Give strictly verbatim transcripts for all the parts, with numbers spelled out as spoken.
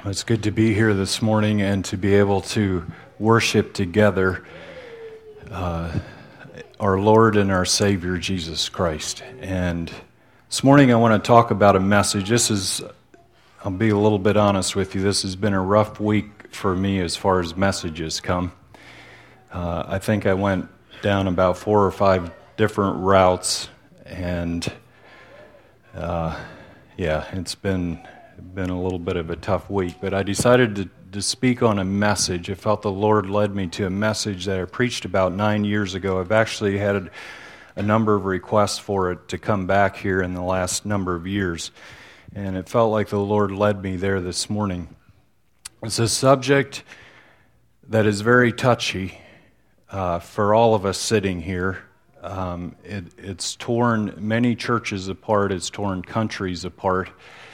It's good to be here this morning and to be able to worship together uh, our Lord and our Savior, Jesus Christ. And this morning I want to talk about a message. This is, I'll be a little bit honest with you, this has been a rough week for me as far as messages come. Uh, I think I went down about four or five different routes, and uh, yeah, it's been... been a little bit of a tough week, but I decided to, to speak on a message. I felt the Lord led me to a message that I preached about nine years ago. I've actually had a, a number of requests for it to come back here in the last number of years, and it felt like the Lord led me there this morning. It's a subject that is very touchy uh, for all of us sitting here. Um, it, it's torn many churches apart. It's torn countries apart.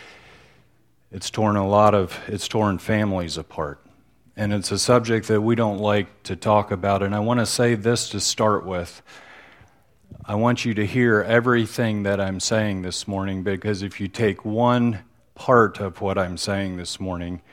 It's torn a lot of, it's torn families apart. And it's a subject that we don't like to talk about. And I want to say this to start with. I want you to hear everything that I'm saying this morning, because if you take one part of what I'm saying this morning,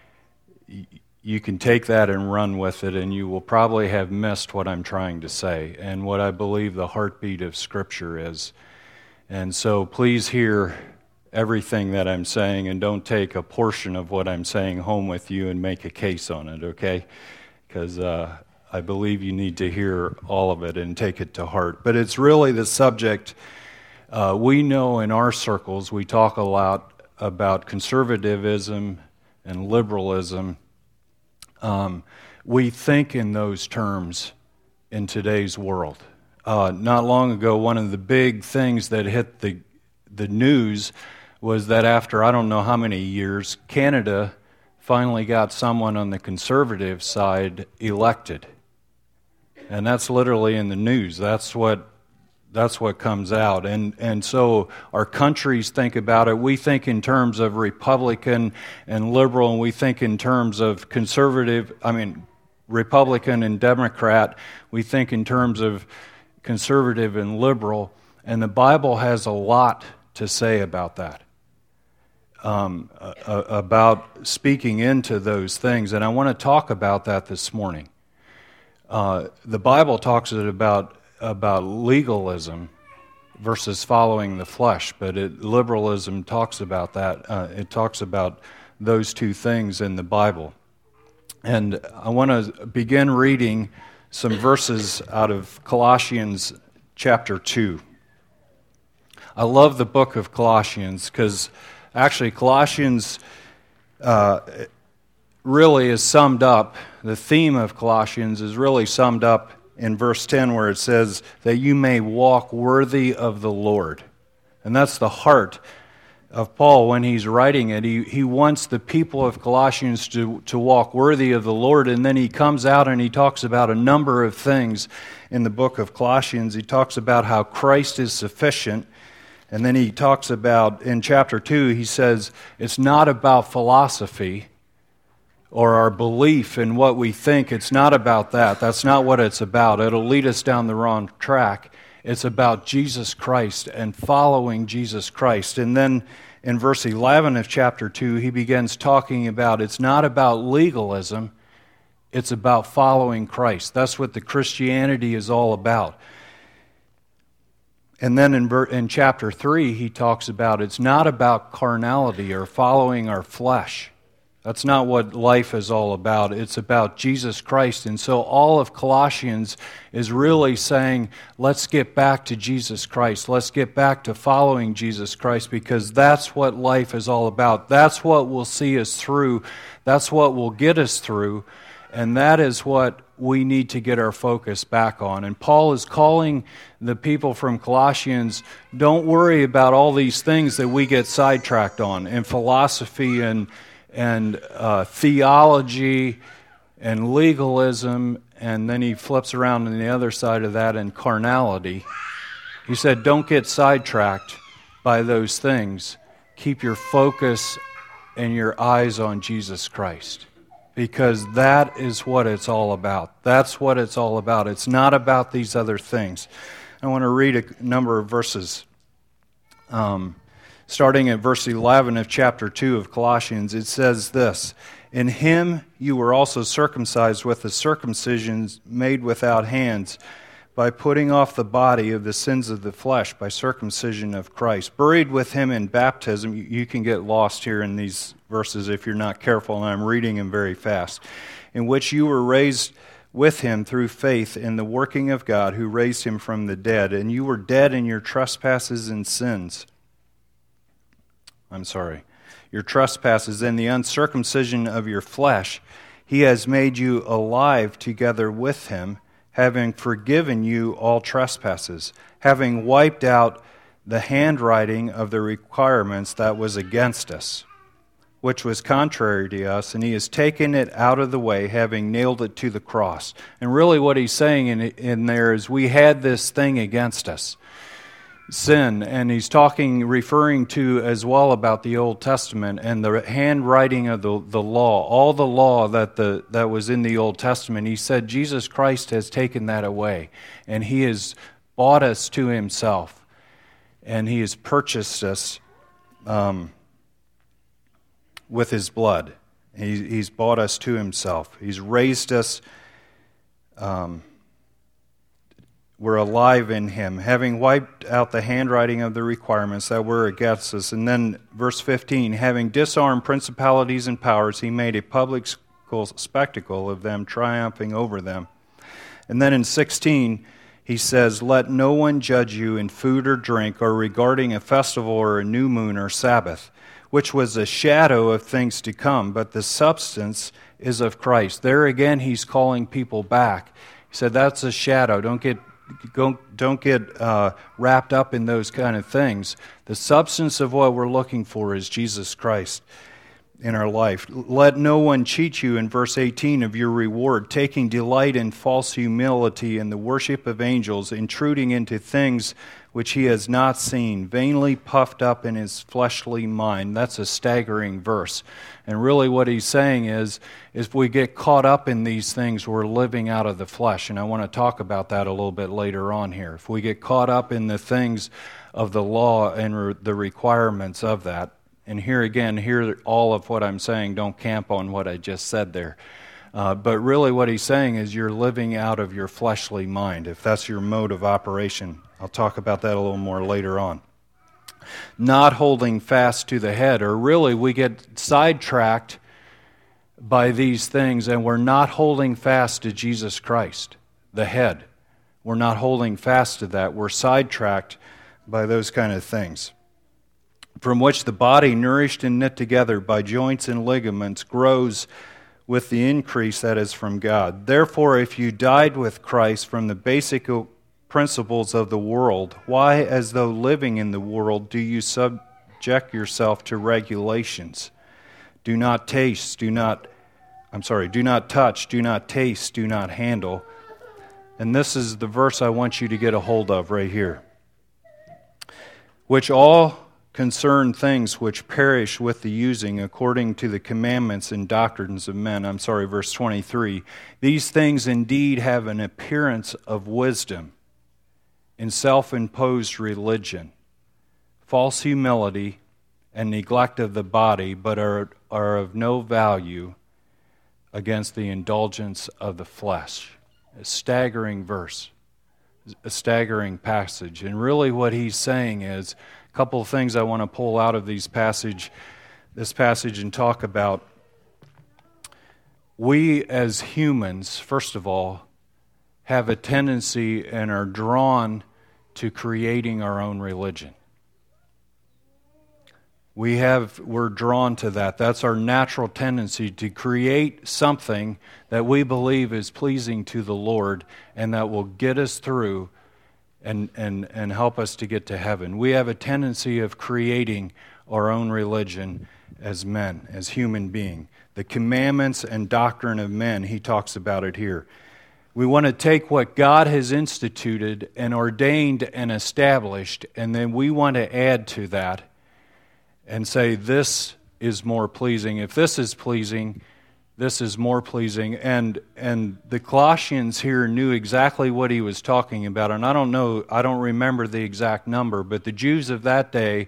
you can take that and run with it, and you will probably have missed what I'm trying to say and what I believe the heartbeat of Scripture is. And so please hear everything that I'm saying, and don't take a portion of what I'm saying home with you and make a case on it, okay? Because uh, I believe you need to hear all of it and take it to heart. But it's really the subject. Uh, we know in our circles, we talk a lot about conservatism and liberalism. Um, we think in those terms in today's world. Uh, not long ago, one of the big things that hit the the news was that after I don't know how many years, Canada finally got someone on the conservative side elected. And that's literally in the news. That's what that's what comes out. And and so our countries think about it. We think in terms of Republican and liberal, and we think in terms of conservative, I mean, Republican and Democrat. We think in terms of conservative and liberal. And the Bible has a lot to say about that. Um, uh, about speaking into those things, and I want to talk about that this morning. Uh, the Bible talks about about legalism versus following the flesh, but it, liberalism talks about that. Uh, it talks about those two things in the Bible, and I want to begin reading some verses out of Colossians chapter two. I love the book of Colossians because actually, Colossians uh, really is summed up, the theme of Colossians is really summed up in verse ten, where it says that you may walk worthy of the Lord. And that's the heart of Paul when he's writing it. He, he wants the people of Colossians to, to walk worthy of the Lord, and then he comes out and he talks about a number of things in the book of Colossians. He talks about how Christ is sufficient. And then he talks about, in chapter two, he says, it's not about philosophy or our belief in what we think. It's not about that. That's not what it's about. It'll lead us down the wrong track. It's about Jesus Christ and following Jesus Christ. And then in verse eleven of chapter two, he begins talking about it's not about legalism. It's about following Christ. That's what the Christianity is all about. And then in, in chapter three, he talks about it's not about carnality or following our flesh. That's not what life is all about. It's about Jesus Christ. And so all of Colossians is really saying, let's get back to Jesus Christ. Let's get back to following Jesus Christ, because that's what life is all about. That's what will see us through. That's what will get us through. And that is what we need to get our focus back on. And Paul is calling the people from Colossians, don't worry about all these things that we get sidetracked on, and philosophy and and uh, theology and legalism, and then he flips around on the other side of that and carnality. He said, don't get sidetracked by those things. Keep your focus and your eyes on Jesus Christ. Because that is what it's all about. That's what it's all about. It's not about these other things. I want to read a number of verses. Um, starting at verse eleven of chapter two of Colossians, it says this, "In him you were also circumcised with a circumcision made without hands, by putting off the body of the sins of the flesh by circumcision of Christ, buried with him in baptism." You can get lost here in these verses if you're not careful, and I'm reading them very fast. "In which you were raised with him through faith in the working of God who raised him from the dead, and you were dead in your trespasses and sins." I'm sorry. "Your trespasses and the uncircumcision of your flesh, he has made you alive together with him, having forgiven you all trespasses, having wiped out the handwriting of the requirements that was against us, which was contrary to us, and he has taken it out of the way, having nailed it to the cross." And really what he's saying in, in there is we had this thing against us, sin, and he's talking, referring to as well about the Old Testament and the handwriting of the, the law, all the law that the that was in the Old Testament. He said Jesus Christ has taken that away, and he has bought us to himself, and he has purchased us um, with his blood. He, he's bought us to himself. He's raised us. Um, We're alive in him, having wiped out the handwriting of the requirements that were against us. And then verse fifteen, "Having disarmed principalities and powers, he made a public spectacle of them, triumphing over them." And then in sixteen, he says, "Let no one judge you in food or drink, or regarding a festival or a new moon or Sabbath, which was a shadow of things to come, but the substance is of Christ." There again, he's calling people back. He said, that's a shadow. Don't get Don't get uh, wrapped up in those kind of things. The substance of what we're looking for is Jesus Christ in our life. "Let no one cheat you," in verse eighteen, "of your reward, taking delight in false humility and the worship of angels, intruding into things which he has not seen, vainly puffed up in his fleshly mind." That's a staggering verse. And really what he's saying is, if we get caught up in these things, we're living out of the flesh. And I want to talk about that a little bit later on here. If we get caught up in the things of the law and re- the requirements of that, and here again, hear all of what I'm saying, don't camp on what I just said there. Uh, but really what he's saying is you're living out of your fleshly mind, if that's your mode of operation. I'll talk about that a little more later on. Not holding fast to the head, or really we get sidetracked by these things and we're not holding fast to Jesus Christ, the head. We're not holding fast to that. We're sidetracked by those kind of things. "From which the body, nourished and knit together by joints and ligaments, grows with the increase that is from God. Therefore, if you died with Christ from the basic principles of the world, why, as though living in the world, do you subject yourself to regulations? Do not taste, do not, I'm sorry, do not touch, do not taste, do not handle." And this is the verse I want you to get a hold of right here. "Which all concern things which perish with the using, according to the commandments and doctrines of men." I'm sorry, verse twenty-three. "These things indeed have an appearance of wisdom in self-imposed religion, false humility, and neglect of the body, but are, are of no value against the indulgence of the flesh." A staggering verse, a staggering passage. And really what he's saying is, a couple of things I want to pull out of these passage, this passage and talk about. We as humans, first of all, have a tendency and are drawn to creating our own religion. We have, we're drawn to that. That's our natural tendency, to create something that we believe is pleasing to the Lord and that will get us through and, and, and help us to get to heaven. We have a tendency of creating our own religion as men, as human beings. The commandments and doctrine of men, he talks about it here. We want to take what God has instituted and ordained and established, and then we want to add to that and say, this is more pleasing. If this is pleasing, this is more pleasing. And and the Colossians here knew exactly what he was talking about. And I don't know, I don't remember the exact number, but the Jews of that day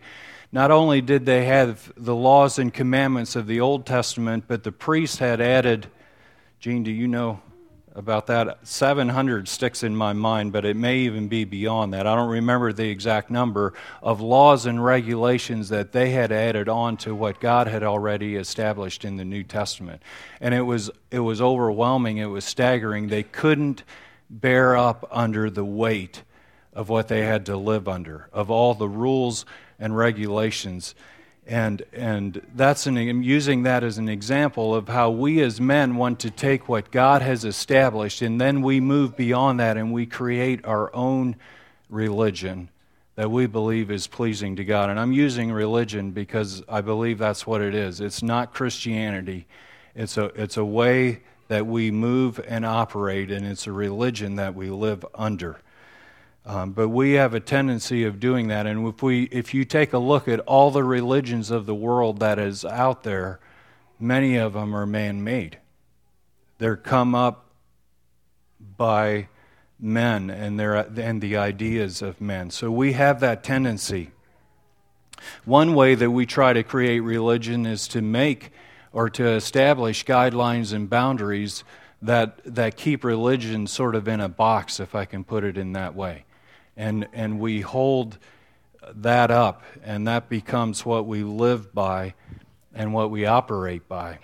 Not only did they have the laws and commandments of the Old Testament, but the priests had added, Gene, do you know about that? seven hundred sticks in my mind, but it may even be beyond that. I don't remember the exact number of laws and regulations that they had added on to what God had already established in the New Testament. And it was it was overwhelming, it was staggering. They couldn't bear up under the weight of what they had to live under, of all the rules and regulations. And and that's an, I'm using that as an example of how we as men want to take what God has established, and then we move beyond that and we create our own religion that we believe is pleasing to God. And I'm using religion because I believe that's what it is. It's not Christianity. It's a it's a way that we move and operate, and it's a religion that we live under. Um, but we have a tendency of doing that, and if we, if you take a look at all the religions of the world that is out there, many of them are man-made. They're come up by men and their and the ideas of men. So we have that tendency. One way that we try to create religion is to make or to establish guidelines and boundaries that that keep religion sort of in a box, if I can put it in that way. And and we hold that up, and that becomes what we live by and what we operate by.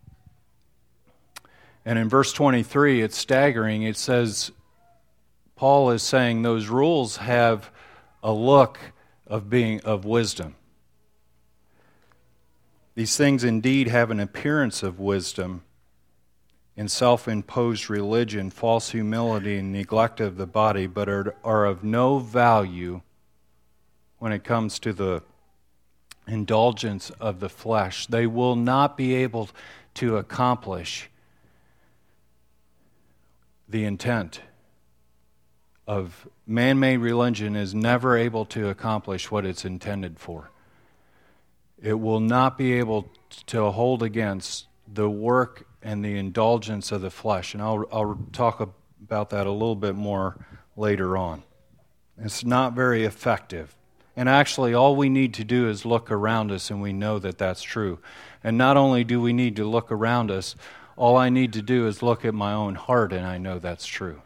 And in verse twenty-three, it's staggering. It says, Paul is saying those rules have a look of being of wisdom. These things indeed have an appearance of wisdom in self-imposed religion, false humility, and neglect of the body, but are, are of no value when it comes to the indulgence of the flesh. They will not be able to accomplish the intent of man-made religion is never able to accomplish what it's intended for. It will not be able to hold against the work and the indulgence of the flesh. And I'll, I'll talk about that a little bit more later on. It's not very effective. And actually, all we need to do is look around us, and we know that that's true. And not only do we need to look around us, all I need to do is look at my own heart, and I know that's true.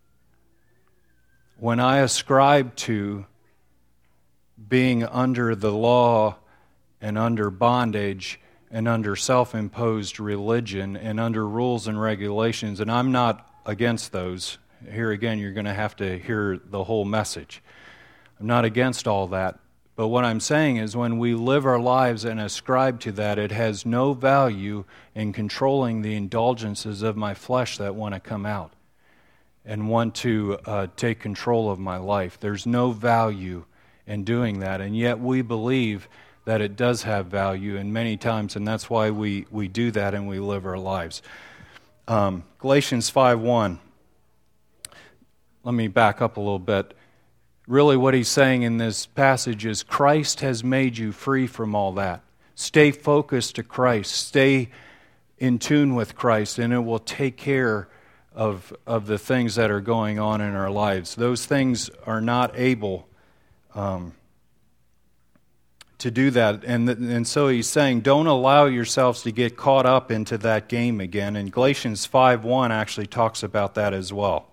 When I ascribe to being under the law and under bondage and under self-imposed religion and under rules and regulations, and I'm not against those. Here again, you're going to have to hear the whole message. I'm not against all that, but what I'm saying is when we live our lives and ascribe to that, it has no value in controlling the indulgences of my flesh that want to come out and want to uh, take control of my life. There's no value in doing that, and yet we believe that it does have value, and many times, and that's why we, we do that and we live our lives. Um, Galatians five one. Let me back up a little bit. Really what he's saying in this passage is Christ has made you free from all that. Stay focused to Christ. Stay in tune with Christ, and it will take care of, of the things that are going on in our lives. Those things are not able um, to do that. And, and so he's saying, don't allow yourselves to get caught up into that game again. And Galatians five one actually talks about that as well.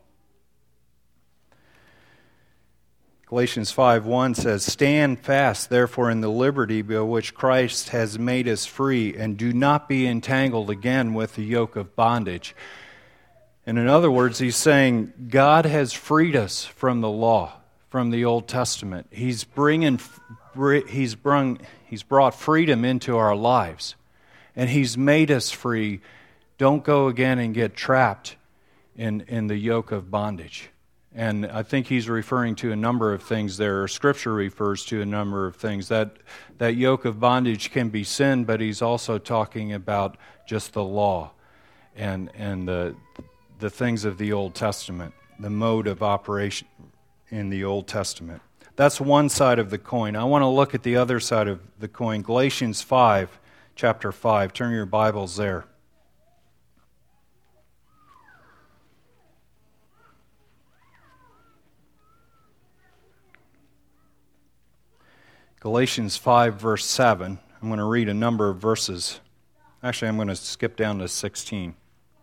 Galatians five one says, stand fast, therefore, in the liberty by which Christ has made us free, and do not be entangled again with the yoke of bondage. And in other words, he's saying God has freed us from the law, from the Old Testament. He's bringing, he's brung, he's brought freedom into our lives, and he's made us free. Don't go again and get trapped in, in the yoke of bondage. And I think he's referring to a number of things there. Scripture refers to a number of things. That that yoke of bondage can be sin, but he's also talking about just the law and and the the things of the Old Testament, the mode of operation in the Old Testament. That's one side of the coin. I want to look at the other side of the coin. Galatians five, chapter five. Turn your Bibles there. Galatians five, verse seven. I'm going to read a number of verses. Actually, I'm going to skip down to sixteen.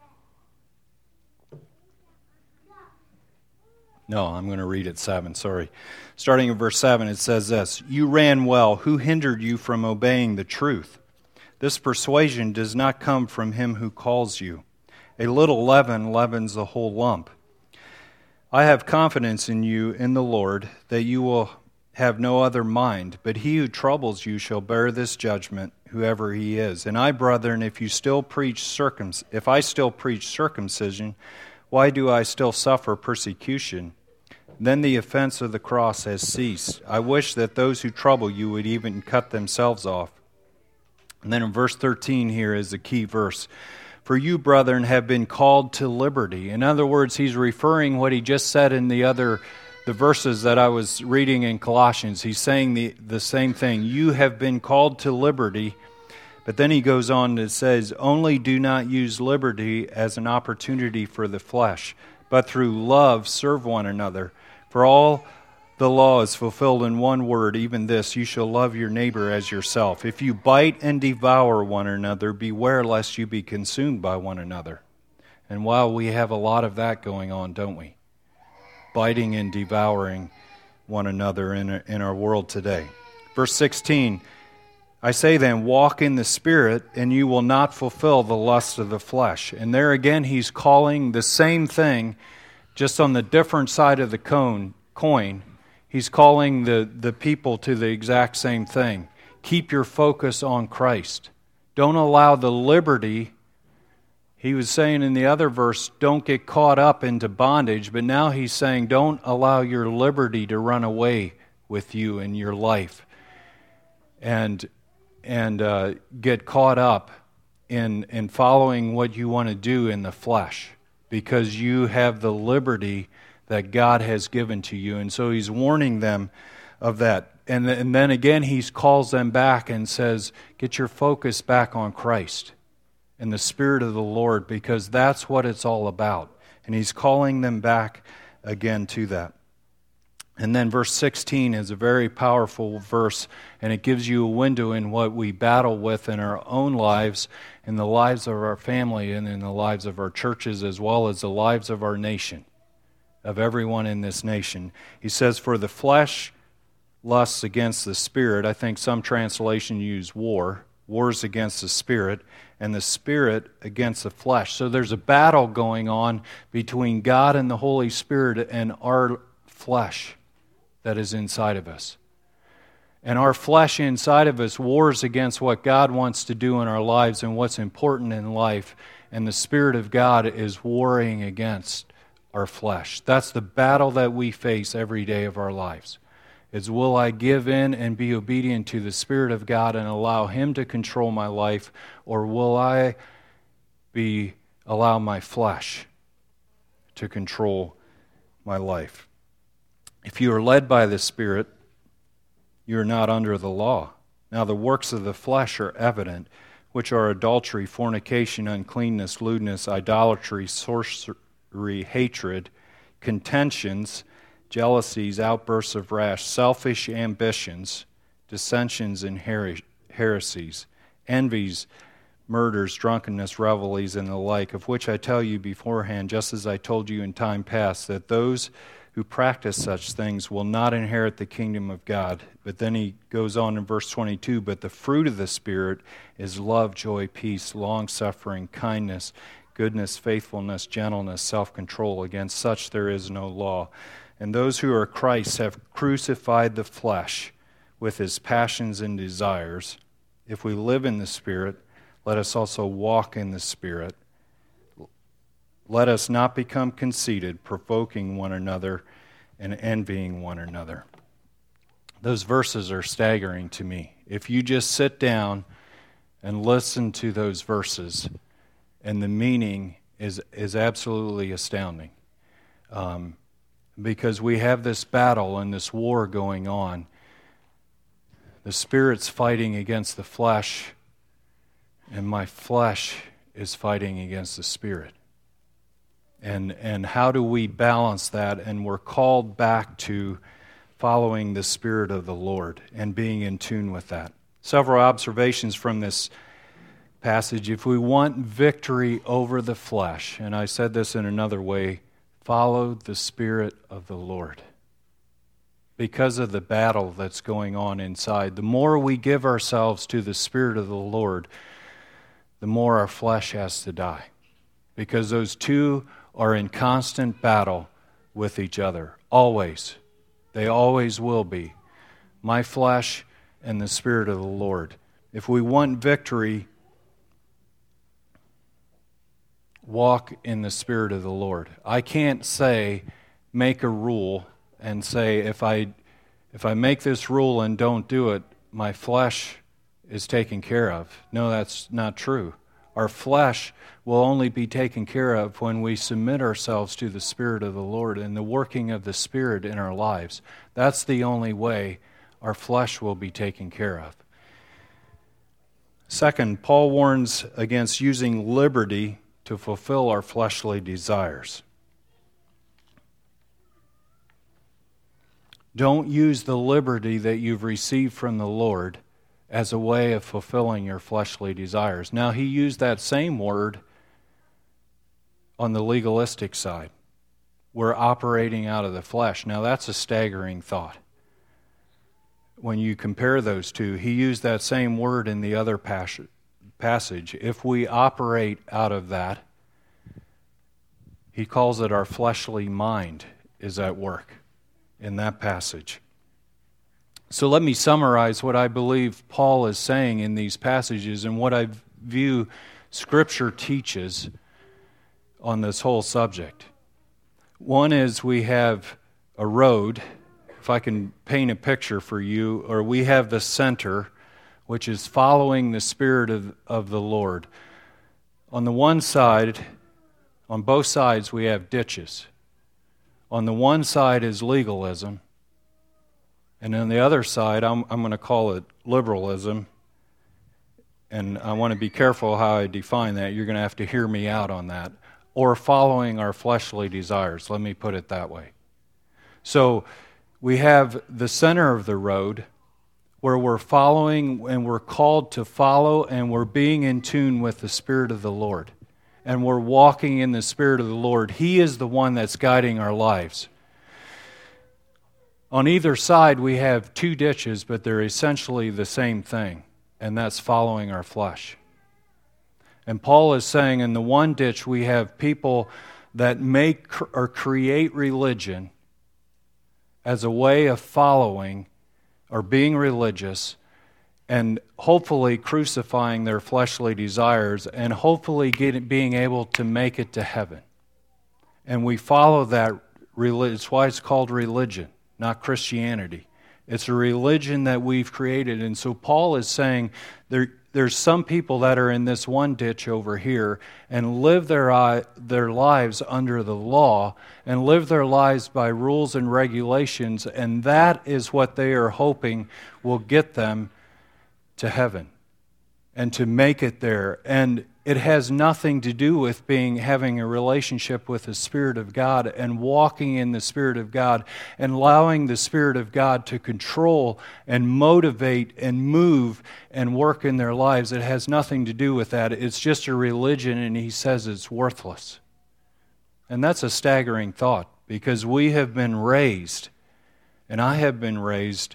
No, I'm going to read at seven, sorry. Starting in verse seven, it says this, "You ran well. Who hindered you from obeying the truth? This persuasion does not come from him who calls you. A little leaven leavens the whole lump. I have confidence in you in the Lord that you will have no other mind, but he who troubles you shall bear this judgment, whoever he is. And I, brethren, if you still preach circum, if I still preach circumcision, why do I still suffer persecution? Then the offense of the cross has ceased. I wish that those who trouble you would even cut themselves off." And then in verse thirteen here is the key verse. "For you, brethren, have been called to liberty." In other words, he's referring what he just said in the other the verses that I was reading in Colossians. He's saying the, the same thing. You have been called to liberty. But then he goes on and says, "Only do not use liberty as an opportunity for the flesh, but through love serve one another. For all the law is fulfilled in one word, even this, you shall love your neighbor as yourself. If you bite and devour one another, beware lest you be consumed by one another." And while we have a lot of that going on, don't we? Biting and devouring one another in our, in our world today. Verse sixteen, "I say then, walk in the Spirit, and you will not fulfill the lust of the flesh." And there again, he's calling the same thing, just on the different side of the cone, coin. He's calling the, the people to the exact same thing. Keep your focus on Christ. Don't allow the liberty. He was saying in the other verse, don't get caught up into bondage. But now he's saying, don't allow your liberty to run away with you in your life. And and uh, get caught up in, in following what you want to do in the flesh. Because you have the liberty that God has given to you. And so he's warning them of that. And, th- and then again, he calls them back and says, get your focus back on Christ and the Spirit of the Lord, because that's what it's all about. And he's calling them back again to that. And then verse sixteen is a very powerful verse, and it gives you a window in what we battle with in our own lives, in the lives of our family, and in the lives of our churches, as well as the lives of our nation, of everyone in this nation. He says, "For the flesh lusts against the Spirit." I think some translation use war. Wars against the Spirit, and the Spirit against the flesh. So there's a battle going on between God and the Holy Spirit and our flesh that is inside of us. And our flesh inside of us wars against what God wants to do in our lives and what's important in life. And the Spirit of God is warring against our flesh. That's the battle that we face every day of our lives. Is will I give in and be obedient to the Spirit of God and allow Him to control my life, or will I be allow my flesh to control my life? If you are led by the Spirit, you are not under the law. Now the works of the flesh are evident, which are adultery, fornication, uncleanness, lewdness, idolatry, sorcery, hatred, contentions, jealousies, outbursts of wrath, selfish ambitions, dissensions and heresies, envies, murders, drunkenness, revelries, and the like, of which I tell you beforehand, just as I told you in time past, that those who practice such things will not inherit the kingdom of God. But then he goes on in verse twenty-two, "But the fruit of the Spirit is love, joy, peace, long-suffering, kindness, goodness, faithfulness, gentleness, self-control. Against such there is no law. And those who are Christ's have crucified the flesh with his passions and desires. If we live in the Spirit, let us also walk in the Spirit. Let us not become conceited, provoking one another and envying one another." Those verses are staggering to me. If you just sit down and listen to those verses, and the meaning is, is absolutely astounding. Um, because we have this battle and this war going on. The Spirit's fighting against the flesh, and my flesh is fighting against the Spirit. And and how do we balance that? And we're called back to following the Spirit of the Lord and being in tune with that. Several observations from this passage. If we want victory over the flesh, and I said this in another way, follow the Spirit of the Lord. Because of the battle that's going on inside, the more we give ourselves to the Spirit of the Lord, the more our flesh has to die. Because those two are in constant battle with each other. Always. They always will be. My flesh and the Spirit of the Lord. If we want victory, walk in the Spirit of the Lord. I can't say, make a rule and say, if I if I make this rule and don't do it, my flesh is taken care of. No, that's not true. Our flesh will only be taken care of when we submit ourselves to the Spirit of the Lord and the working of the Spirit in our lives. That's the only way our flesh will be taken care of. Second, Paul warns against using liberty to fulfill our fleshly desires. Don't use the liberty that you've received from the Lord as a way of fulfilling your fleshly desires. Now, he used that same word on the legalistic side. We're operating out of the flesh. Now, that's a staggering thought. When you compare those two, he used that same word in the other passage. If we operate out of that, he calls it our fleshly mind is at work in that passage. So let me summarize what I believe Paul is saying in these passages and what I view Scripture teaches on this whole subject. One is we have a road, if I can paint a picture for you, or we have the center, which is following the Spirit of, of the Lord. On the one side, on both sides, we have ditches. On the one side is legalism, and on the other side, I'm, I'm going to call it liberalism, and I want to be careful how I define that. You're going to have to hear me out on that. Or following our fleshly desires, let me put it that way. So we have the center of the road where we're following and we're called to follow and we're being in tune with the Spirit of the Lord. And we're walking in the Spirit of the Lord. He is the one that's guiding our lives. On either side, we have two ditches, but they're essentially the same thing, and that's following our flesh. And Paul is saying in the one ditch, we have people that make or create religion as a way of following or being religious and hopefully crucifying their fleshly desires and hopefully getting, being able to make it to heaven. And we follow that religion. It's why it's called religion, not Christianity. It's a religion that we've created. And so Paul is saying there, there's some people that are in this one ditch over here and live their, their lives under the law and live their lives by rules and regulations, and that is what they are hoping will get them to heaven and to make it there. And it has nothing to do with being having a relationship with the Spirit of God and walking in the Spirit of God and allowing the Spirit of God to control and motivate and move and work in their lives. It has nothing to do with that. It's just a religion, and he says it's worthless. And that's a staggering thought, because we have been raised, and I have been raised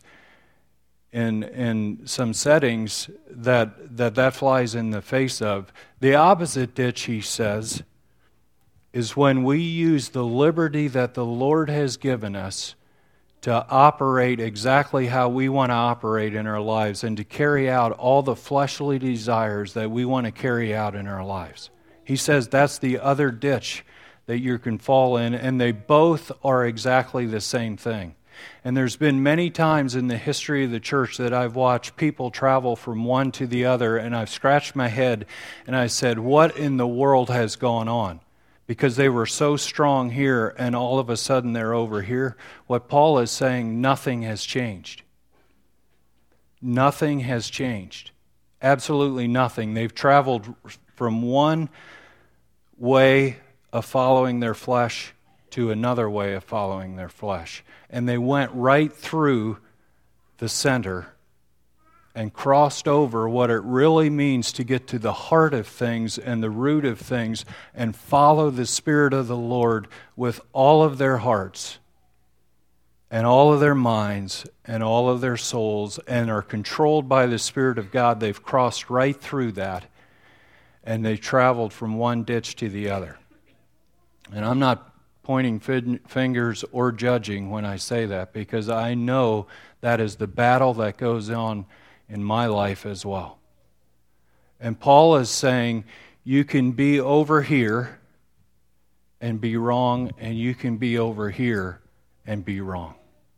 in in some settings that, that that flies in the face of. The opposite ditch, he says, is when we use the liberty that the Lord has given us to operate exactly how we want to operate in our lives and to carry out all the fleshly desires that we want to carry out in our lives. He says that's the other ditch that you can fall in, and they both are exactly the same thing. And there's been many times in the history of the church that I've watched people travel from one to the other, and I've scratched my head and I said, what in the world has gone on? Because they were so strong here and all of a sudden they're over here. What Paul is saying, nothing has changed. Nothing has changed. Absolutely nothing. They've traveled from one way of following their flesh to another way of following their flesh. And they went right through the center and crossed over what it really means to get to the heart of things and the root of things and follow the Spirit of the Lord with all of their hearts and all of their minds and all of their souls, and are controlled by the Spirit of God. They've crossed right through that, and they traveled from one ditch to the other. And I'm not pointing fingers or judging when I say that, because I know that is the battle that goes on in my life as well. And Paul is saying, you can be over here and be wrong, and you can be over here and be wrong.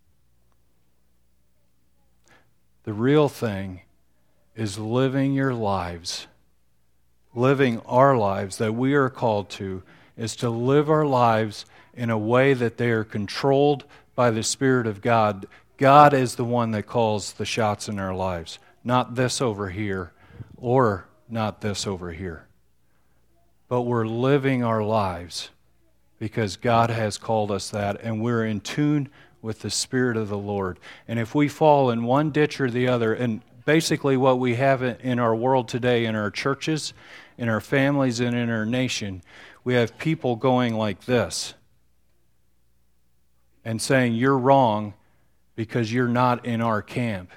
The real thing is living your lives, living our lives that we are called to, is to live our lives in a way that they are controlled by the Spirit of God. God is the one that calls the shots in our lives, not this over here or not this over here. But we're living our lives because God has called us that, and we're in tune with the Spirit of the Lord. And if we fall in one ditch or the other, and basically what we have in our world today, in our churches, in our families, and in our nation, we have people going like this and saying, you're wrong because you're not in our camp.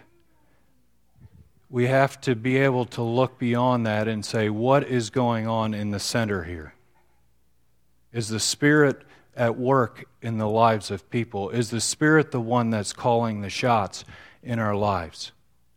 We have to be able to look beyond that and say, what is going on in the center here? Is the Spirit at work in the lives of people? Is the Spirit the one that's calling the shots in our lives?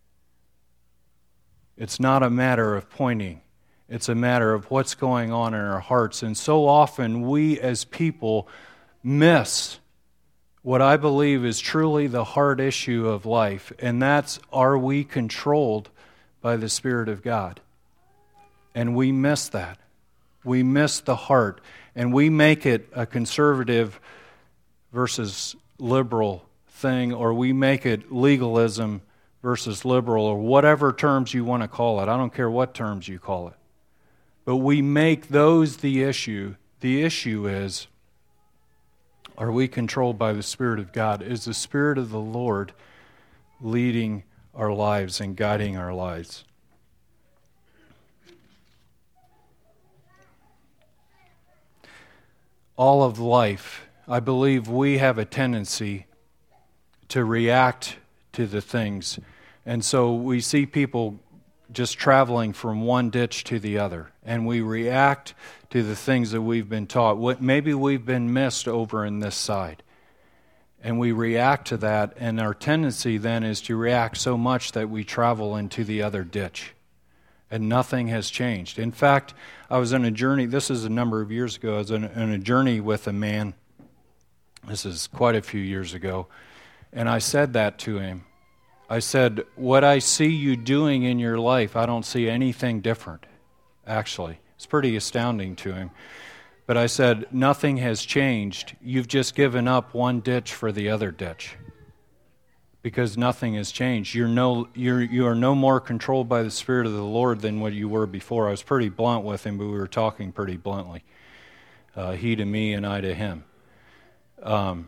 It's not a matter of pointing. It's a matter of what's going on in our hearts. And so often we as people miss what I believe is truly the heart issue of life, and that's, are we controlled by the Spirit of God? And we miss that. We miss the heart, and we make it a conservative versus liberal thing, or we make it legalism versus liberal, or whatever terms you want to call it. I don't care what terms you call it. But we make those the issue. The issue is, are we controlled by the Spirit of God? Is the Spirit of the Lord leading our lives and guiding our lives? All of life, I believe we have a tendency to react to the things. And so we see people just traveling from one ditch to the other, and we react to the things that we've been taught. What maybe we've been missed over in this side, and we react to that, and our tendency then is to react so much that we travel into the other ditch, and nothing has changed. In fact, I was on a journey, this is a number of years ago, I was on a journey with a man, this is quite a few years ago, and I said that to him. I said, what I see you doing in your life, I don't see anything different, actually. It's pretty astounding to him. But I said, nothing has changed. You've just given up one ditch for the other ditch. Because nothing has changed. You're no, you're, you are no more controlled by the Spirit of the Lord than what you were before. I was pretty blunt with him, but we were talking pretty bluntly. Uh, he to me and I to him. Um,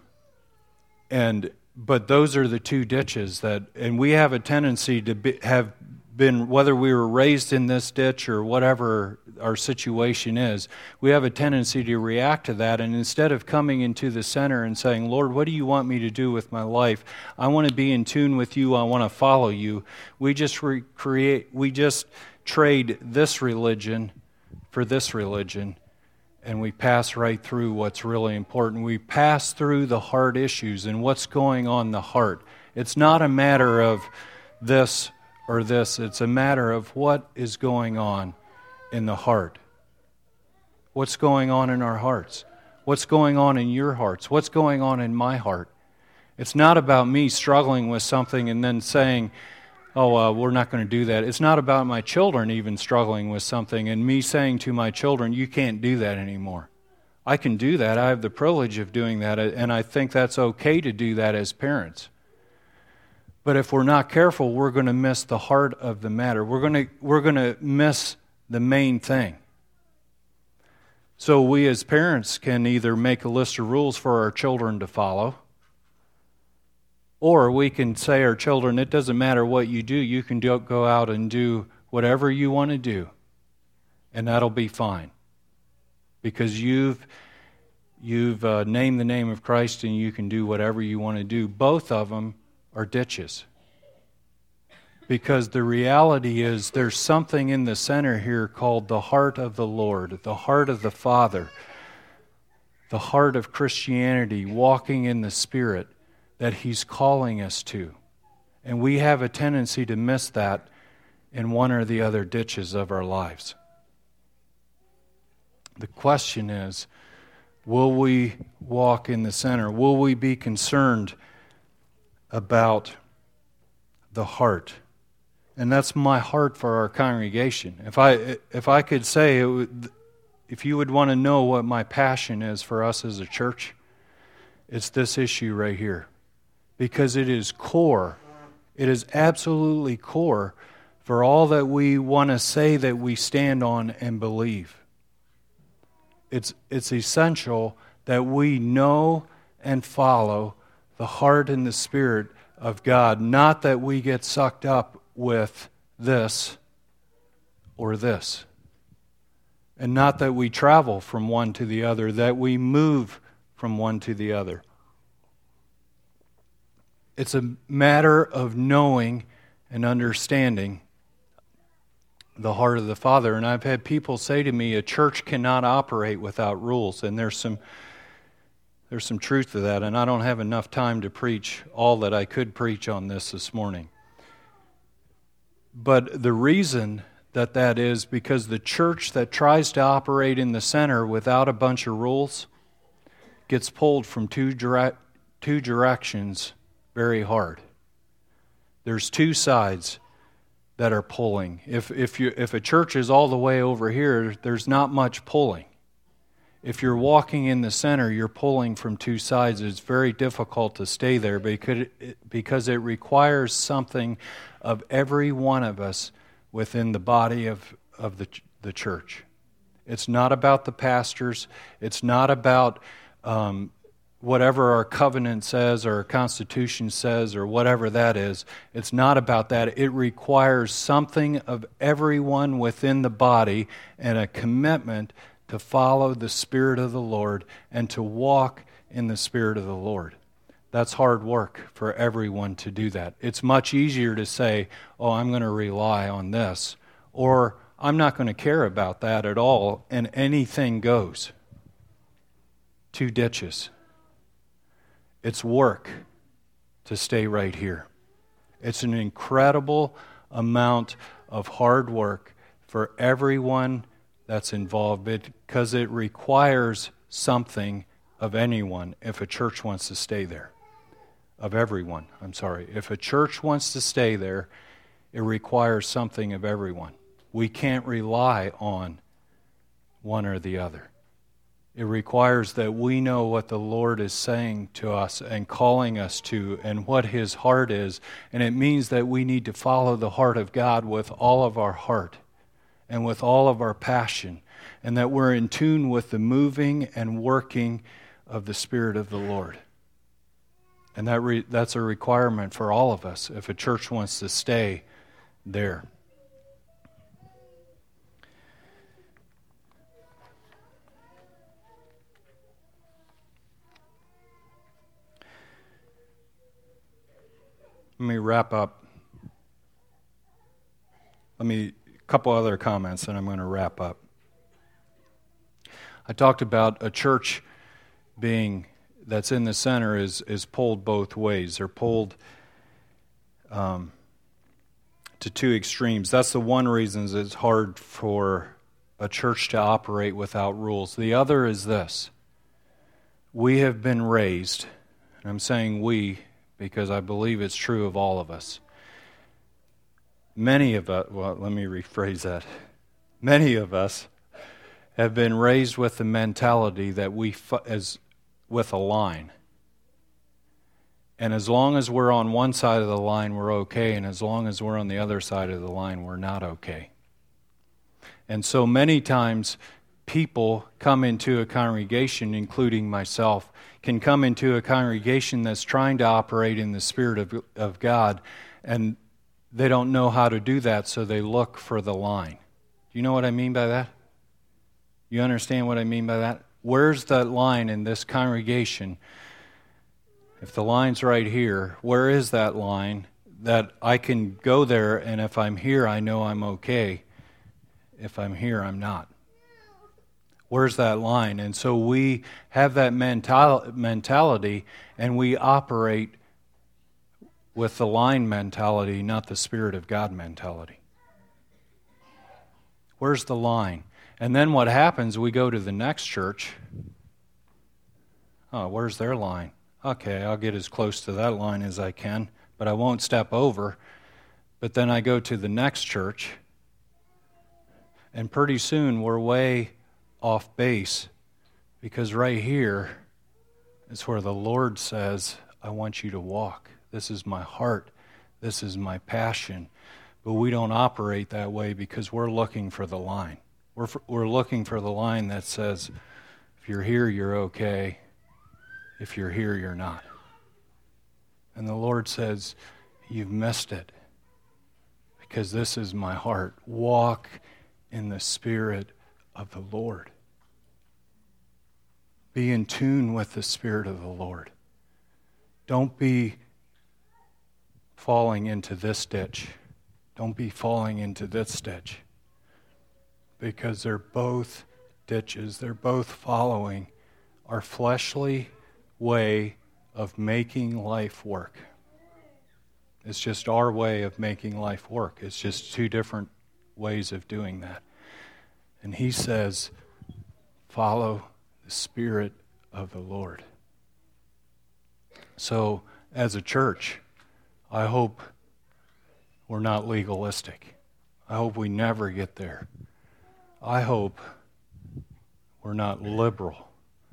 and... But those are the two ditches that, and we have a tendency to be, have been, whether we were raised in this ditch or whatever our situation is, we have a tendency to react to that. And instead of coming into the center and saying, Lord, what do you want me to do with my life? I want to be in tune with you. I want to follow you. We just recreate, we just trade this religion for this religion. And we pass right through what's really important. We pass through the heart issues and what's going on in the heart. It's not a matter of this or this. It's a matter of what is going on in the heart. What's going on in our hearts? What's going on in your hearts? What's going on in my heart? It's not about me struggling with something and then saying, oh, uh, we're not going to do that. It's not about my children even struggling with something and me saying to my children, you can't do that anymore. I can do that. I have the privilege of doing that, and I think that's okay to do that as parents. But if we're not careful, we're going to miss the heart of the matter. We're going to, we're going to miss the main thing. So we as parents can either make a list of rules for our children to follow, or we can say to our children, it doesn't matter what you do, you can do, go out and do whatever you want to do, and that'll be fine. Because you've you've uh, named the name of Christ and you can do whatever you want to do. Both of them are ditches. Because the reality is there's something in the center here called the heart of the Lord, the heart of the Father, the heart of Christianity, walking in the Spirit that He's calling us to. And we have a tendency to miss that in one or the other ditches of our lives. The question is, will we walk in the center? Will we be concerned about the heart? And that's my heart for our congregation. If I if I could say, it would, if you would want to know what my passion is for us as a church, it's this issue right here. Because it is core. It is absolutely core for all that we want to say that we stand on and believe. It's, it's essential that we know and follow the heart and the Spirit of God, not that we get sucked up with this or this. And not that we travel from one to the other, that we move from one to the other. It's a matter of knowing and understanding the heart of the Father. And I've had people say to me, a church cannot operate without rules. And there's some there's some truth to that. And I don't have enough time to preach all that I could preach on this this morning. But the reason that that is because the church that tries to operate in the center without a bunch of rules gets pulled from two direct, two directions very hard. There's two sides that are pulling. If if you if a church is all the way over here, there's not much pulling. If you're walking in the center, you're pulling from two sides. It's very difficult to stay there because it, because it requires something of every one of us within the body of, of the, the church. It's not about the pastors. It's not about um, whatever our covenant says or our constitution says or whatever that is. It's not about that. It requires something of everyone within the body and a commitment to follow the Spirit of the Lord and to walk in the Spirit of the Lord. That's hard work for everyone to do that. It's much easier to say, oh, I'm going to rely on this, or I'm not going to care about that at all, and anything goes. Two ditches. It's work to stay right here. It's an incredible amount of hard work for everyone that's involved because it requires something of anyone if a church wants to stay there. Of everyone, I'm sorry. If a church wants to stay there, it requires something of everyone. We can't rely on one or the other. It requires that we know what the Lord is saying to us and calling us to and what His heart is. And it means that we need to follow the heart of God with all of our heart and with all of our passion, and that we're in tune with the moving and working of the Spirit of the Lord. And that re- that's a requirement for all of us if a church wants to stay there. Let me wrap up. Let me, a couple other comments and I'm going to wrap up. I talked about a church being that's in the center is is pulled both ways. They're pulled um, to two extremes. That's the one reason it's hard for a church to operate without rules. The other is this. We have been raised, and I'm saying we because I believe it's true of all of us. Many of us, well, let me rephrase that. Many of us have been raised with the mentality that we, as with a line. And as long as we're on one side of the line, we're okay. And as long as we're on the other side of the line, we're not okay. And so many times people come into a congregation, including myself, can come into a congregation that's trying to operate in the Spirit of, of God, and they don't know how to do that, so they look for the line. Do you know what I mean by that? You understand what I mean by that? Where's that line in this congregation? If the line's right here, where is that line that I can go there, and if I'm here, I know I'm okay. If I'm here, I'm not. Where's that line? And so we have that mental- mentality, and we operate with the line mentality, not the Spirit of God mentality. Where's the line? And then what happens, we go to the next church. Oh, where's their line? Okay, I'll get as close to that line as I can, but I won't step over. But then I go to the next church, and pretty soon we're way off base, because right here is where the Lord says, I want you to walk. This is my heart. This is my passion. But we don't operate that way because we're looking for the line. We're, for, we're looking for the line that says, if you're here, you're okay. If you're here, you're not. And the Lord says, you've missed it, because this is my heart. Walk in the Spirit of the Lord. Be in tune with the Spirit of the Lord. Don't be falling into this ditch. Don't be falling into this ditch. Because they're both ditches. They're both following our fleshly way of making life work. It's just our way of making life work. It's just two different ways of doing that. And he says, follow the Spirit of the Lord. So, as a church, I hope we're not legalistic. I hope we never get there. I hope we're not liberal.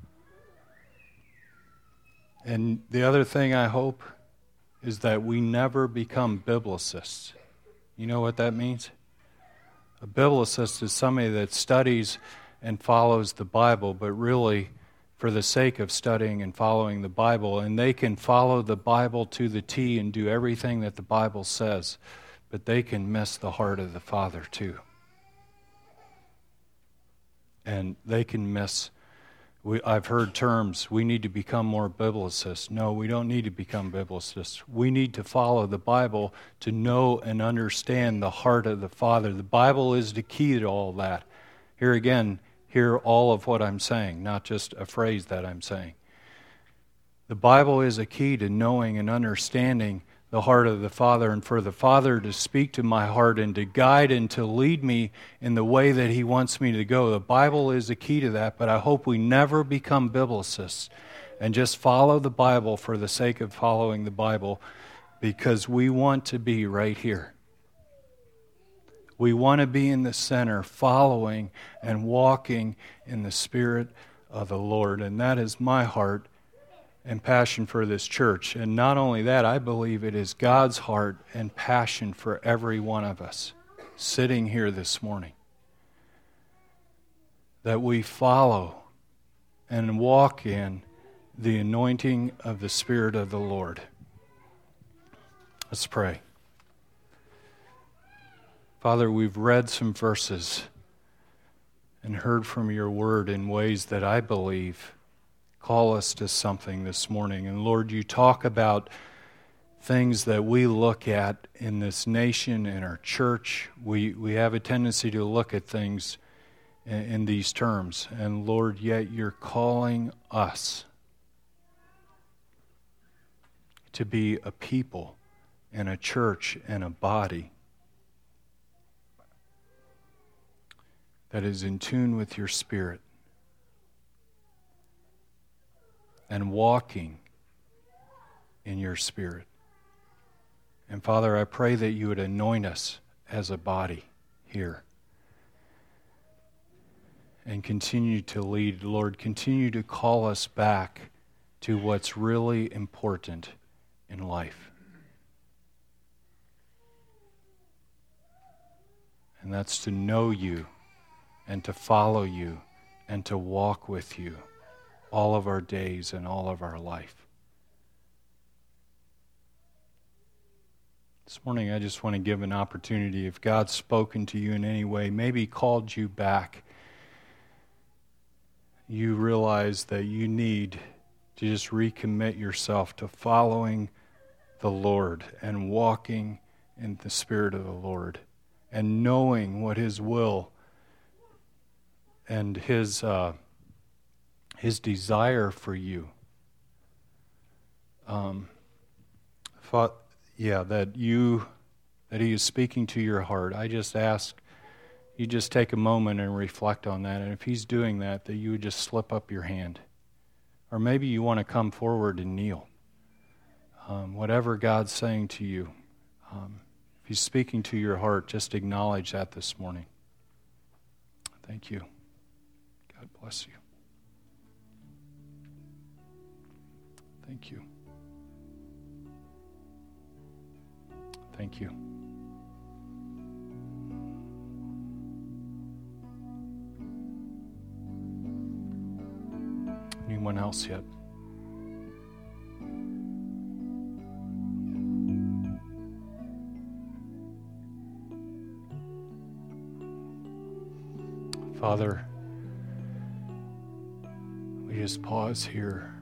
And the other thing I hope is that we never become biblicists. You know what that means? A biblicist is somebody that studies and follows the Bible, but really for the sake of studying and following the Bible, and they can follow the Bible to the T and do everything that the Bible says, but they can miss the heart of the Father too. And they can miss, we, I've heard terms, we need to become more biblicists. No, we don't need to become biblicists. We need to follow the Bible to know and understand the heart of the Father. The Bible is the key to all that. Here again, hear all of what I'm saying, not just a phrase that I'm saying. The Bible is a key to knowing and understanding the heart of the Father, and for the Father to speak to my heart and to guide and to lead me in the way that He wants me to go. The Bible is a key to that, but I hope we never become biblicists and just follow the Bible for the sake of following the Bible, because we want to be right here. We want to be in the center, following and walking in the Spirit of the Lord, and that is my heart and passion for this church. And not only that, I believe it is God's heart and passion for every one of us sitting here this morning, that we follow and walk in the anointing of the Spirit of the Lord. Let's pray. Father, we've read some verses and heard from your word in ways that I believe call us to something this morning. And Lord, you talk about things that we look at in this nation, in our church. We we have a tendency to look at things in, in these terms. And Lord, yet you're calling us to be a people and a church and a body that is in tune with your Spirit and walking in your Spirit. And Father, I pray that you would anoint us as a body here and continue to lead. Lord, continue to call us back to what's really important in life. And that's to know you and to follow you and to walk with you all of our days and all of our life. This morning I just want to give an opportunity, if God's spoken to you in any way, maybe called you back, you realize that you need to just recommit yourself to following the Lord and walking in the Spirit of the Lord and knowing what His will and His uh, His desire for you. Um, thought, yeah, that you that He is speaking to your heart. I just ask you just take a moment and reflect on that, and if He's doing that, that you would just slip up your hand. Or maybe you want to come forward and kneel. Um, whatever God's saying to you, um, if He's speaking to your heart, just acknowledge that this morning. Thank you. God bless you. Thank you. Thank you. Anyone else yet? Father, we just pause here.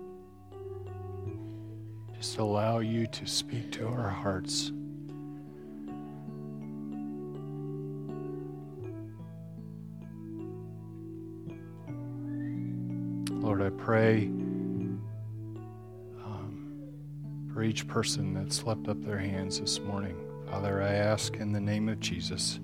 Just allow you to speak to our hearts. Lord, I pray um, for each person that slept up their hands this morning. Father, I ask in the name of Jesus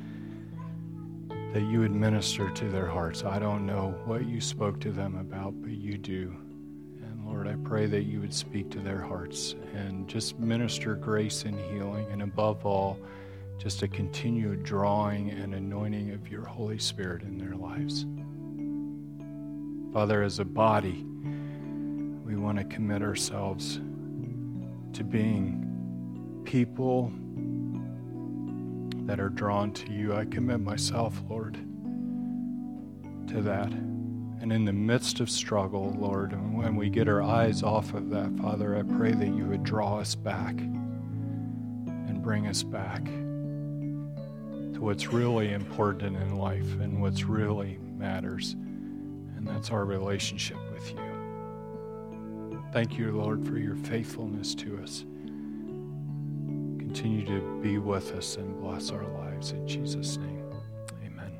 that you would minister to their hearts. I don't know what you spoke to them about, but you do. And Lord, I pray that you would speak to their hearts and just minister grace and healing, and above all, just a continued drawing and anointing of your Holy Spirit in their lives. Father, as a body, we want to commit ourselves to being people that are drawn to you. I commit myself, Lord, to that. And in the midst of struggle, Lord, and when we get our eyes off of that, Father, I pray that you would draw us back and bring us back to what's really important in life and what's really matters. And that's our relationship with you. Thank you, Lord, for your faithfulness to us. Continue to be with us and bless our lives in Jesus' name. Amen.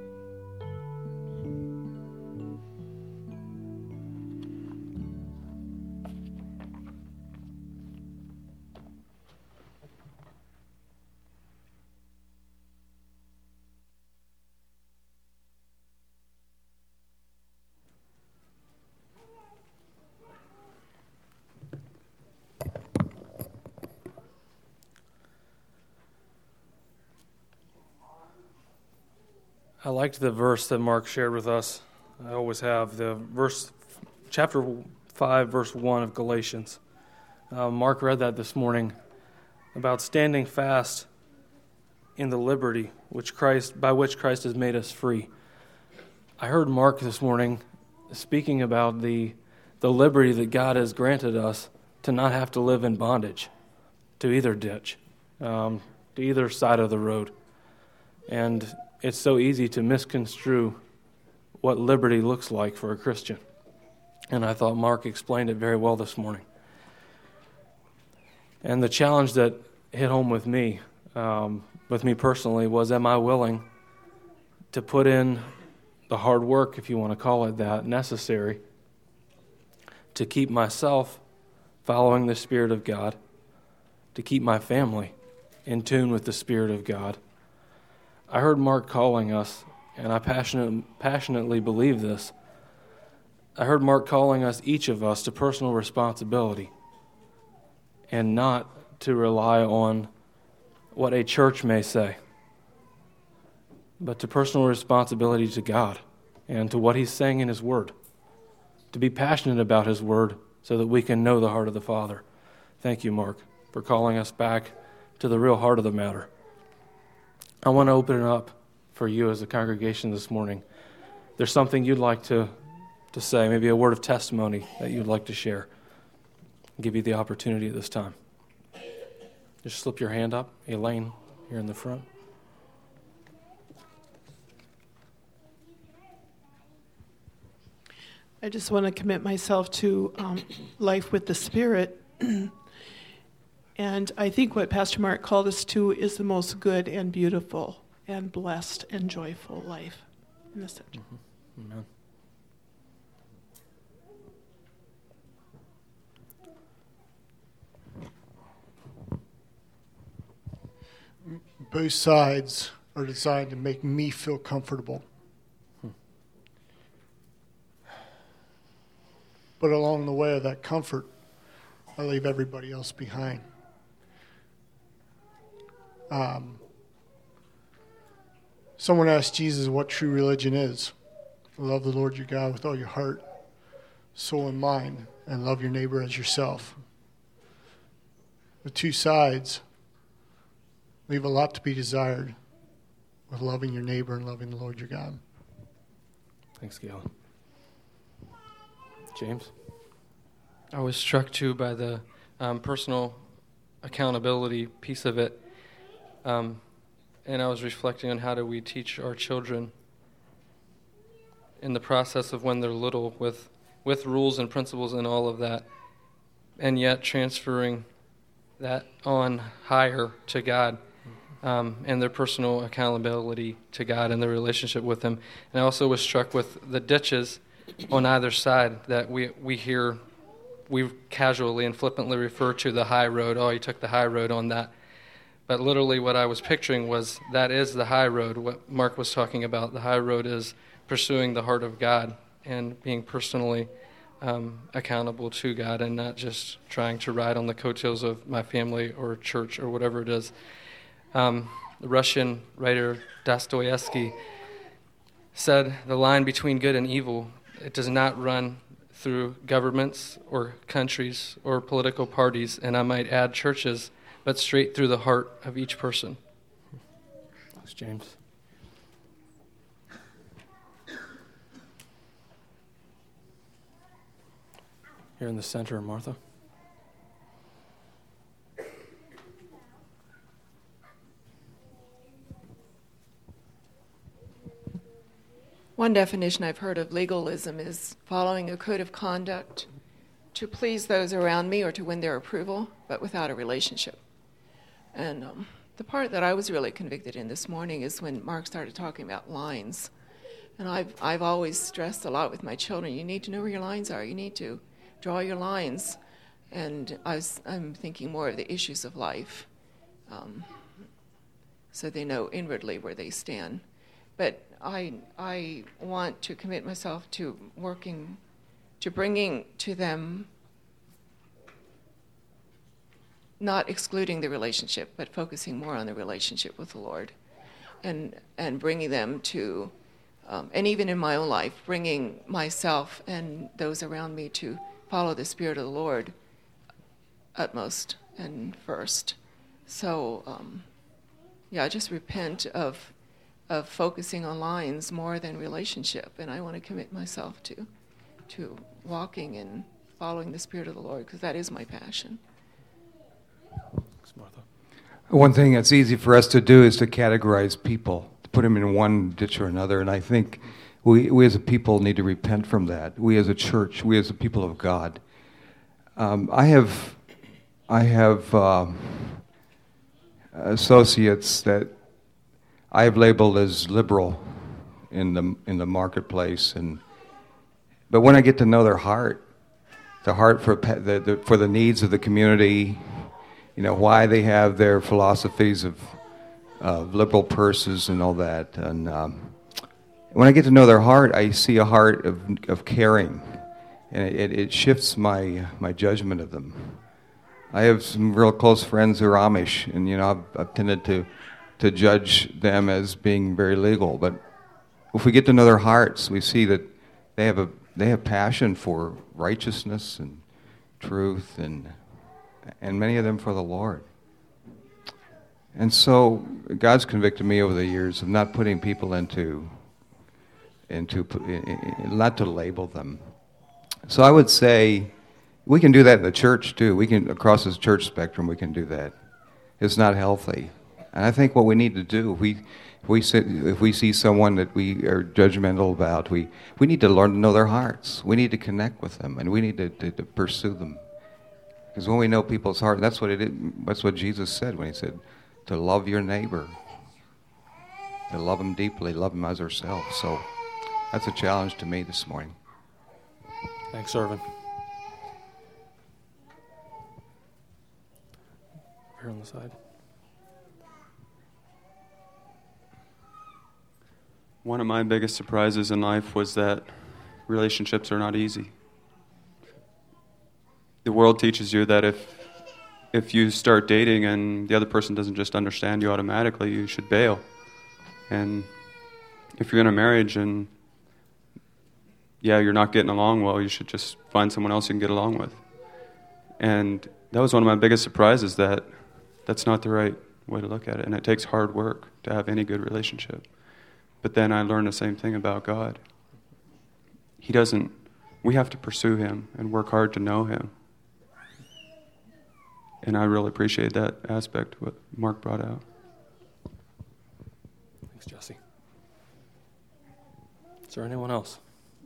I liked the verse that Mark shared with us. I always have. The verse, chapter five, verse one of Galatians. Uh, Mark read that this morning about standing fast in the liberty which Christ, by which Christ has made us free. I heard Mark this morning speaking about the the liberty that God has granted us to not have to live in bondage to either ditch, um, to either side of the road. And it's so easy to misconstrue what liberty looks like for a Christian. And I thought Mark explained it very well this morning. And the challenge that hit home with me, um, with me personally, was, am I willing to put in the hard work, if you want to call it that, necessary to keep myself following the Spirit of God, to keep my family in tune with the Spirit of God. I heard Mark calling us, and I passionate, passionately believe this. I heard Mark calling us, each of us, to personal responsibility and not to rely on what a church may say, but to personal responsibility to God and to what He's saying in His Word, to be passionate about His Word so that we can know the heart of the Father. Thank you, Mark, for calling us back to the real heart of the matter. I want to open it up for you as a congregation this morning there's something you'd like to, to say, maybe a word of testimony that you'd like to share, I'll give you the opportunity at this time. Just slip your hand up. Elaine, here in the front. I just want to commit myself to um, life with the Spirit. And I think what Pastor Mark called us to is the most good and beautiful and blessed and joyful life in the center. Mm-hmm. Amen. Both sides are designed to make me feel comfortable. Hmm. But along the way of that comfort, I leave everybody else behind. Um, someone asked Jesus what true religion is. Love the Lord your God with all your heart, soul, and mind, and love your neighbor as yourself. The two sides leave a lot to be desired with loving your neighbor and loving the Lord your God. Thanks, Galen. James? I was struck too by the um, personal accountability piece of it. Um, and I was reflecting on how do we teach our children in the process of when they're little with, with rules and principles and all of that, and yet transferring that on higher to God. Um, and their personal accountability to God and their relationship with Him. And I also was struck with the ditches on either side that we we hear, we casually and flippantly refer to the high road. Oh, you took the high road on that. But literally what I was picturing was that is the high road, what Mark was talking about. The high road is pursuing the heart of God and being personally um, accountable to God and not just trying to ride on the coattails of my family or church or whatever it is. Um, the Russian writer Dostoevsky said the line between good and evil, it does not run through governments or countries or political parties, and I might add churches, but straight through the heart of each person. Thanks, James. Here in the center, Martha. One definition I've heard of legalism is following a code of conduct to please those around me or to win their approval, but without a relationship. And um, the part that I was really convicted in this morning is when Mark started talking about lines. And I've I've always stressed a lot with my children, you need to know where your lines are. You need to draw your lines. And I was, I'm thinking more of the issues of life, um, so they know inwardly where they stand. But I I want to commit myself to working, to bringing to them, not excluding the relationship, but focusing more on the relationship with the Lord, and and bringing them to, um, and even in my own life, bringing myself and those around me to follow the Spirit of the Lord utmost and first. So, um, yeah, just repent of. of focusing on lines more than relationship, and I want to commit myself to to walking and following the Spirit of the Lord, because that is my passion. Thanks, Martha. One thing that's easy for us to do is to categorize people, to put them in one ditch or another, and I think we, we as a people need to repent from that. We as a church, we as a people of God. Um, I have, I have uh, associates that I have labeled as liberal in the in the marketplace, and but when I get to know their heart, the heart for the, the for the needs of the community, you know, why they have their philosophies of uh, liberal purses and all that, and um, when I get to know their heart, I see a heart of of caring, and it, it shifts my my judgment of them. I have some real close friends who are Amish, and you know, I've, I've tended to. to judge them as being very legal, but if we get to know their hearts, we see that they have a they have passion for righteousness and truth, and and many of them for the Lord. And so God's convicted me over the years of not putting people into and to not to label them. So I would say we can do that in the church too. We can, across the church spectrum, we can do that. It's not healthy. And I think what we need to do, if we, if we, sit, if we see someone that we are judgmental about, we, we need to learn to know their hearts. We need to connect with them, and we need to, to, to pursue them. Because when we know people's heart, that's what it is, that's what Jesus said when he said to love your neighbor, to love them deeply, love them as ourselves. So that's a challenge to me this morning. Thanks, Irvin. Here on the side. One of my biggest surprises in life was that relationships are not easy. The world teaches you that if if you start dating and the other person doesn't just understand you automatically, you should bail. And if you're in a marriage and, yeah, you're not getting along well, you should just find someone else you can get along with. And that was one of my biggest surprises, that that's not the right way to look at it. And it takes hard work to have any good relationship. But then I learned the same thing about God. He doesn't, we have to pursue him and work hard to know him. And I really appreciate that aspect, what Mark brought out. Thanks, Jesse. Is there anyone else?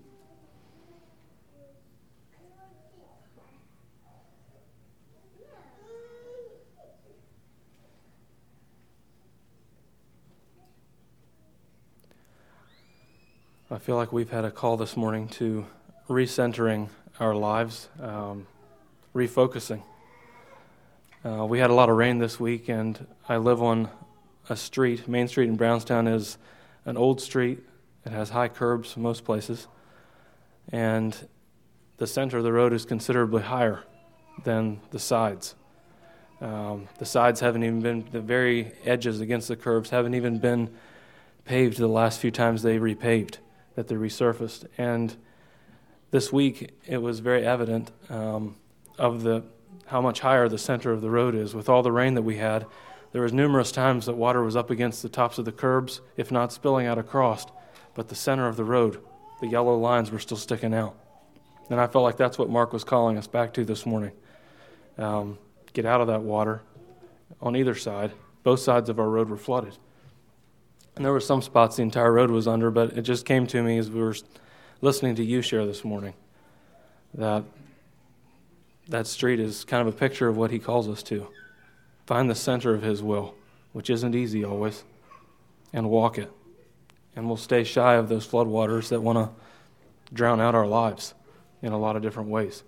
I feel like we've had a call this morning to recentering our lives, um, refocusing. Uh, we had a lot of rain this week, and I live on a street. Main Street in Brownstown is an old street. It has high curbs in most places, and the center of the road is considerably higher than the sides. Um, the sides haven't even been, the very edges against the curbs haven't even been paved the last few times they repaved, that they resurfaced. And this week it was very evident um, of the how much higher the center of the road is. With all the rain that we had, there was numerous times that water was up against the tops of the curbs, if not spilling out across, but the center of the road, the yellow lines were still sticking out. And I felt like that's what Mark was calling us back to this morning. Um, get out of that water on either side. Both sides of our road were flooded. And there were some spots the entire road was under, but it just came to me as we were listening to you share this morning that that street is kind of a picture of what he calls us to. Find the center of his will, which isn't easy always, and walk it. And we'll stay shy of those floodwaters that want to drown out our lives in a lot of different ways.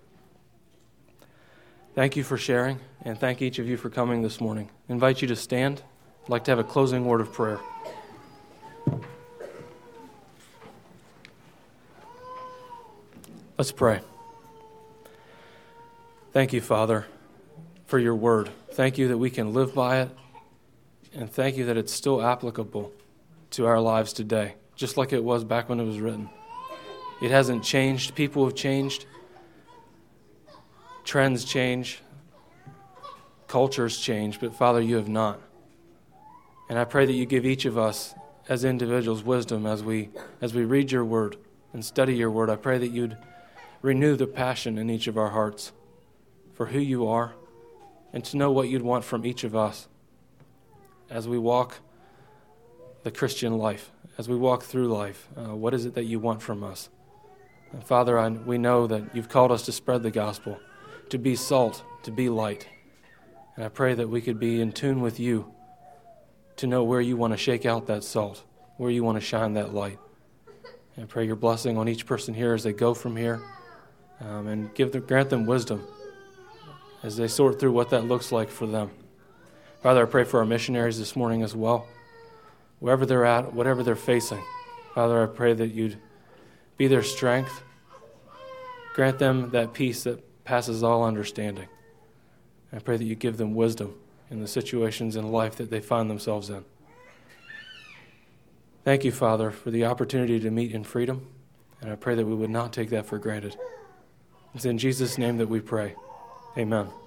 Thank you for sharing, and thank each of you for coming this morning. I invite you to stand. I'd like to have a closing word of prayer. Let's pray. Thank you, Father, for your word. Thank you that we can live by it, and thank you that it's still applicable to our lives today, just like it was back when it was written. It hasn't changed. People have changed. Trends change. Cultures change, but Father, you have not. And I pray that you give each of us as individuals wisdom as we as we read your word and study your word. I pray that you'd renew the passion in each of our hearts for who you are and to know what you'd want from each of us as we walk the Christian life, as we walk through life. Uh, what is it that you want from us? And Father, I, we know that you've called us to spread the gospel, to be salt, to be light. And I pray that we could be in tune with you to know where you want to shake out that salt, where you want to shine that light. And I pray your blessing on each person here as they go from here, um, and give them, grant them wisdom as they sort through what that looks like for them. Father, I pray for our missionaries this morning as well. Wherever they're at, whatever they're facing, Father, I pray that you'd be their strength. Grant them that peace that passes all understanding. I pray that you give them wisdom in the situations in life that they find themselves in. Thank you, Father, for the opportunity to meet in freedom, and I pray that we would not take that for granted. It's in Jesus' name that we pray. Amen.